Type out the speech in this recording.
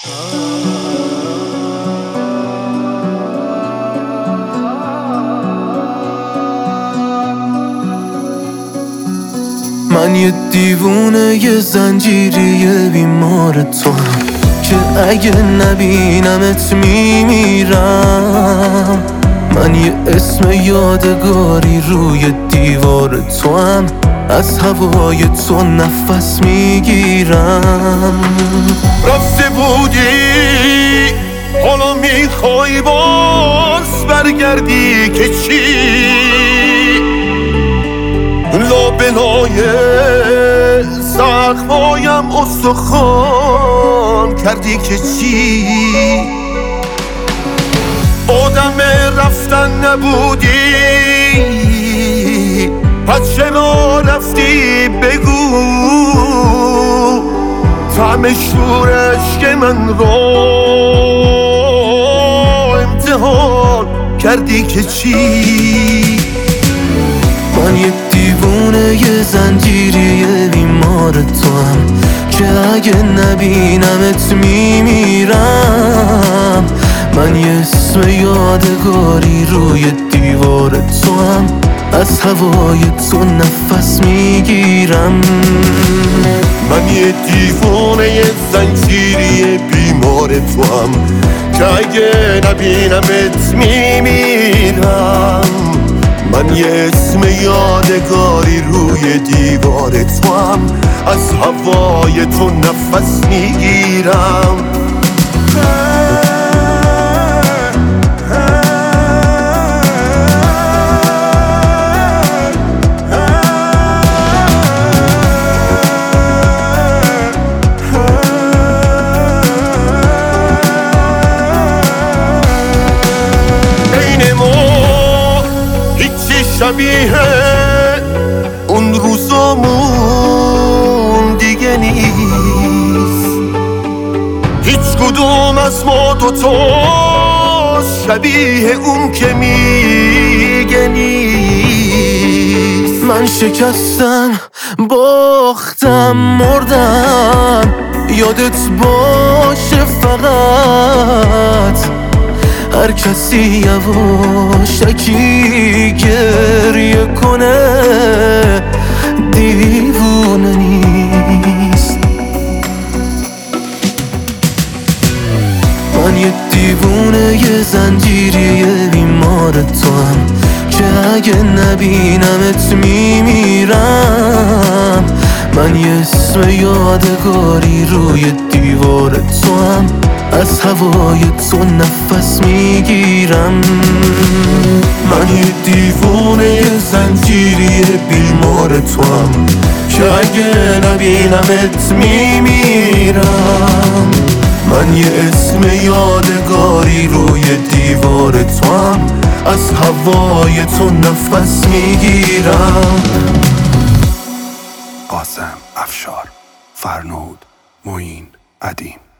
من یه دیوونه یه زنجیری بیمار توام که اگه نبینمت میمیرم. من یه اسم یادگاری روی دیوار توام، از هوای تو نفس میگیرم. رفته بودی حالا میخوای باز برگردی که چی؟ لابلای زخمایم استخوان کردی که چی؟ آدم رفتن نبودی، پس چرا رفتی بگو؟ طعم شورش که من رو امتحان کردی که چی؟ من یه دیوونه یه زنجیری بیمار توام که اگه نبینمت میمیرم. من یه اسم یادگاری روی دیوار توام، از هوای تو نفس میگیرم. من یه دیوونه یه زنجیری بیمار توام که اگه نبینمت میمیرم. من یه اسم یادگاری روی دیوار توام، از هوای تو نفس میگیرم. شبیه اون روزامون دیگه نیست، هیچ کدوم از ما دوتا شبیه اون که میگه نیست. من شکستم، باختم، مردم، یادت باشه فقط هر کسی یواشکی گریه کنه دیوونه نیست. من یه دیوونه یه زنجیری بیمار توام که اگه نبینمت میمیرم. من یه اسم یادگاری روی دیوار توام، از هوای تو نفس میگیرم. من یه دیوونه یه زنجیری بیمار توام که اگه نبینمت میمیرم. من یه اسم یادگاری روی دیوار توام، از هوای تو نفس میگیرم. قاسم، افشار، فرنود، معین، ادیم.